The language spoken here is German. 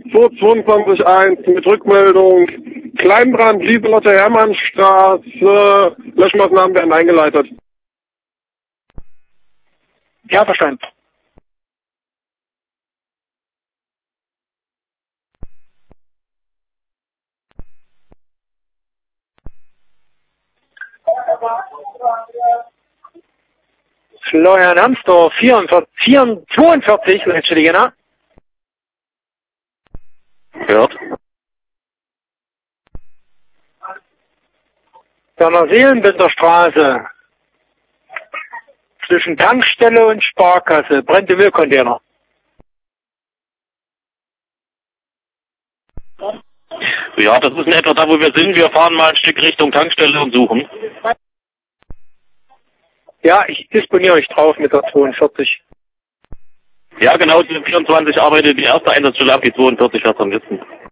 222.1 mit Rückmeldung. Kleinbrand, Lieselotte Hermannstraße. Löschmaßnahmen werden eingeleitet. Ja, verstanden. Florian Hamsdorf, 42, Entschuldigung. Hört. Werner Seelenbinder Straße. Zwischen Tankstelle und Sparkasse. Brennende Müllcontainer. Ja, das ist in etwa da, wo wir sind. Wir fahren mal ein Stück Richtung Tankstelle und suchen. Ja, ich disponiere euch drauf mit der 42. Ja, genau, die 24 arbeitet die erste Einsatzstelle ab, die 42 fährt am letzten.